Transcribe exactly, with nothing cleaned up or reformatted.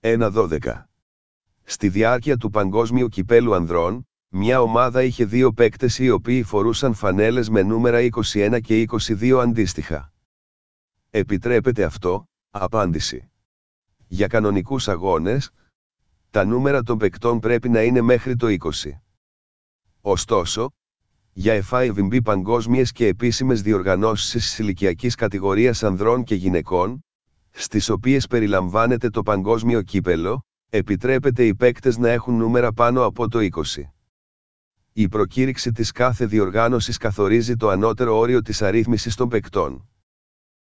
ένα δώδεκα. Στη διάρκεια του Παγκόσμιου Κυπέλου Ανδρών, μια ομάδα είχε δύο παίκτες οι οποίοι φορούσαν φανέλες με νούμερα είκοσι ένα και είκοσι δύο αντίστοιχα. Επιτρέπεται αυτό? Απάντηση. Για κανονικούς αγώνες, τα νούμερα των παικτών πρέπει να είναι μέχρι το είκοσι. Ωστόσο, για εφ άι βι μπι παγκόσμιες και επίσημες διοργανώσεις της ηλικιακής κατηγορίας ανδρών και γυναικών, στις οποίες περιλαμβάνεται το Παγκόσμιο Κύπελλο, επιτρέπεται οι παίκτες να έχουν νούμερα πάνω από το είκοσι. Η προκήρυξη της κάθε διοργάνωσης καθορίζει το ανώτερο όριο της αρρύθμισης των παικτών.